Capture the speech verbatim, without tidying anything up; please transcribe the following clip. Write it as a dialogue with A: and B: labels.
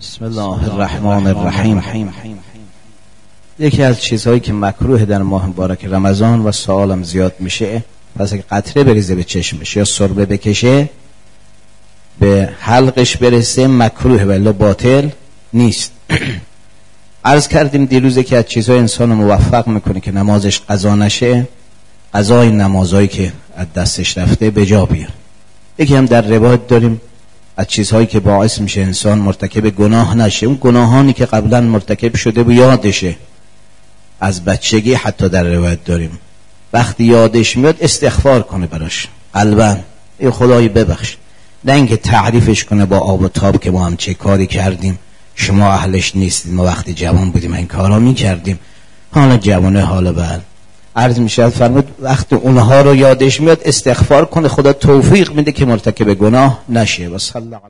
A: بسم الله الرحمن الرحیم. یکی از چیزهایی که مکروه در ماه مبارک رمضان و سوالم زیاد میشه، پس اگه قطره بریزه به چشمش یا سربه بکشه به حلقش برسه مکروه، ولی باطل نیست. عرض کردیم دیروز که از چیزهای انسان موفق میکنه که نمازش قضا نشه، قضای نمازهایی که از دستش رفته به جا بیاره. یکی هم در روایت داریم از چیزهایی که باعث میشه انسان مرتکب گناه نشه، اون گناهانی که قبلا مرتکب شده و یادشه از بچگی، حتی در روایت داریم وقتی یادش میاد استغفار کنه براش قلباً، ای خدای ببخش، نه اینکه تعریفش کنه با آب و تاب که ما هم چه کاری کردیم، شما اهلش نیستید، ما وقتی جوان بودیم این کارا میکردیم، حالا جوانه حالا بعد عرض میشه فرمود وقتی اونها رو یادش میاد استغفار کنه، خدا توفیق میده که مرتکب گناه نشه. و صلی